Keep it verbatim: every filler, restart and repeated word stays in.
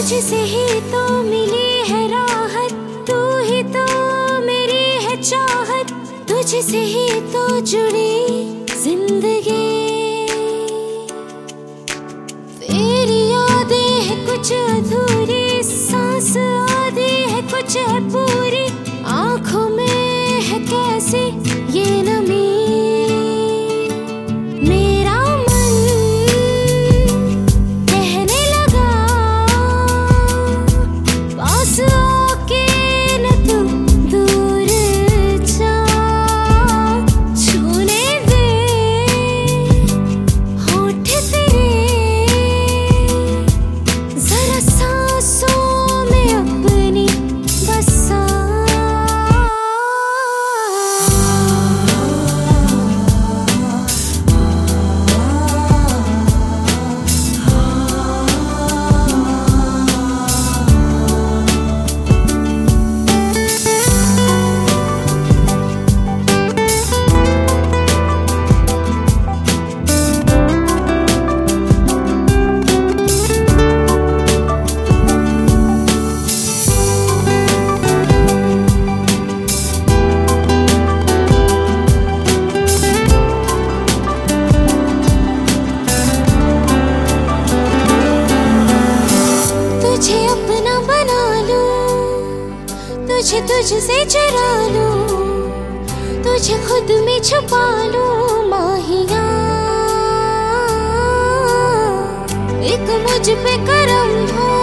तुझसे ही तो मिली है राहत, तू ही तो मेरी है चाहत, तुझसे ही तो जुड़ी जिंदगी। तेरी यादें है कुछ अधूरी, सांस आधी है कुछ है पूरी, आंखों में है कैसी ये नमी। मेरा मन कहने लगा पास आके न तू दूर जा, छूने दे होठ तेरे जरा सांसों में अपनी बसा। तुझे अपना बना लूं, तुझे तुझसे चुरा लूं, तुझे खुद में छुपा लूं माहिया। एक मुझ पे करम हो